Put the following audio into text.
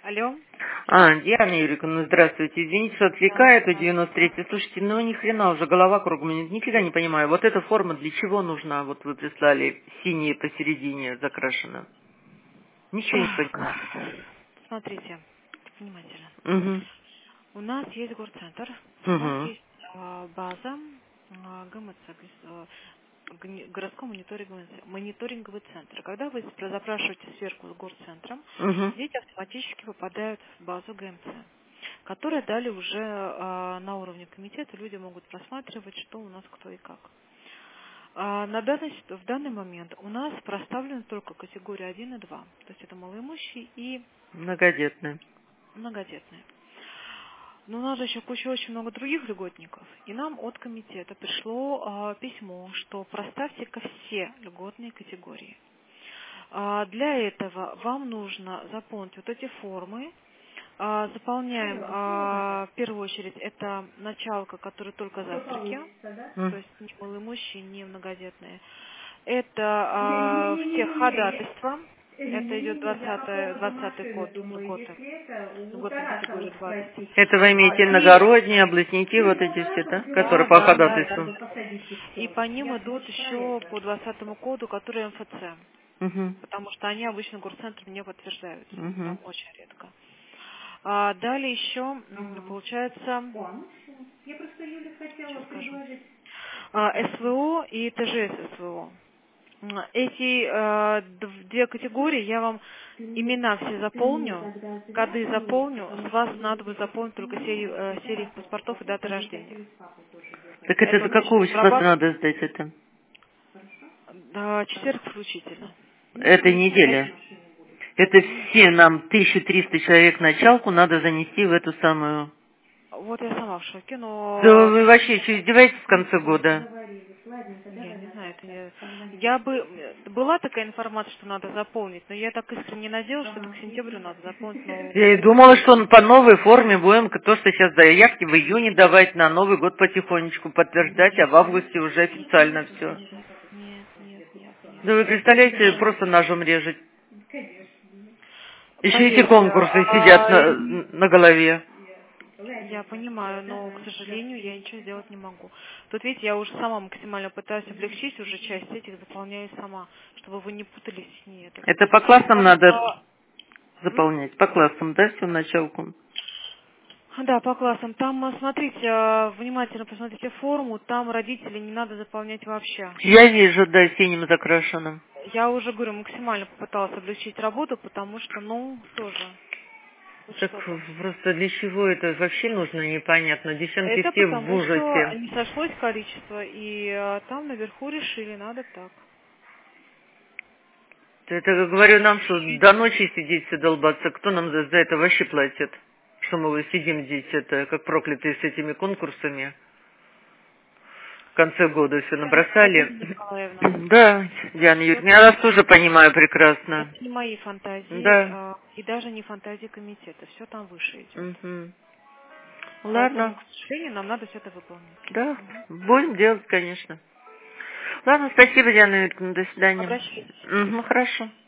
Алло. Диана Юрьевна, здравствуйте. Извините, что отвлекаю, это 93-й. Слушайте, ну ни хрена уже, голова кругом, нифига не понимаю. Вот эта форма для чего нужна? Вот вы прислали, синяя посередине закрашена. Ничего не понимаю. Смотрите, внимательно. Угу. У нас есть горцентр, у нас Угу. есть база ГМЦ, городской мониторинговый центр. Когда вы запрашиваете сверху с горцентром, Угу. дети автоматически попадают в базу ГМЦ, которая далее уже на уровне комитета люди могут просматривать, что у нас кто и как. В данный момент у нас проставлены только категории 1 и 2, то есть это малоимущие и Многодетная. многодетные. Но у нас же еще куча очень много других льготников. И нам от комитета пришло письмо, что проставьте-ка все льготные категории. Для этого вам нужно заполнить вот эти формы. Заполняем в первую очередь это началка, которая только завтраки, то есть не малоимущие, не многодетные. Это все ходатайства. Это идет 20 код льготы. Льготная категория 20. Это вы имеете И иногородние, областники, вот эти все, да? Которые по да. ходатайству. И по ним идут еще по 20 коду, который МФЦ. Угу. Потому что они обычно горцентром не подтверждаются. Угу. Там очень редко. Далее еще получается, сейчас скажу, СВО и ТЖС СВО. Эти две категории я вам имена все заполню, коды заполню, с вас надо будет заполнить только серии паспортов и даты рождения. Так это Это до вот начнем какого числа надо сдать это? четверг включительно. Этой недели. Это все нам 1300 человек началку надо занести в эту самую... Вот я сама в шоке, Да но вы вообще что, издеваетесь в конце года? я не знаю, я бы была такая информация, что надо заполнить, но я так искренне надеялась, что это к сентябрю надо заполнить, но Я и думала, что по новой форме будем то, что сейчас заявки в июне давать на Новый год потихонечку подтверждать, а в августе уже официально все. нет. Да вы представляете, просто ножом режет. Еще эти Поверьте, конкурсы сидят на голове. я понимаю, но, к сожалению, я ничего сделать не могу. Тут, видите, я уже сама максимально пытаюсь облегчить, уже часть этих заполняю сама, чтобы вы не путались с ней. Это по классам Там, надо заполнять, по классам, да, всю началку? да, по классам. Там, смотрите, внимательно посмотрите форму, там родителей не надо заполнять вообще. Я вижу, да, синим закрашенным. Я уже, говорю, максимально попыталась облегчить работу, потому что, тоже. Так просто для чего это вообще нужно, непонятно. Девчонки Это все в потому что ужасе. не сошлось количество, и там наверху решили, надо так. Это, говорю, нам что, до ночи сидеть все долбаться? Кто нам за это вообще платит? Что мы сидим здесь, это, как проклятые с этими конкурсами? В конце года все Надежда набросали. Николаевна, Да, Диана Юрьевна, я вас тоже понимаю прекрасно. это не мои фантазии, Да. и даже не фантазии комитета. Все там выше идет. Угу. Поэтому, Ладно. к сожалению, нам надо все это выполнить. Да, будем делать, конечно. Ладно, спасибо, Диана Юрьевна, до свидания. Обращайтесь. Угу, хорошо.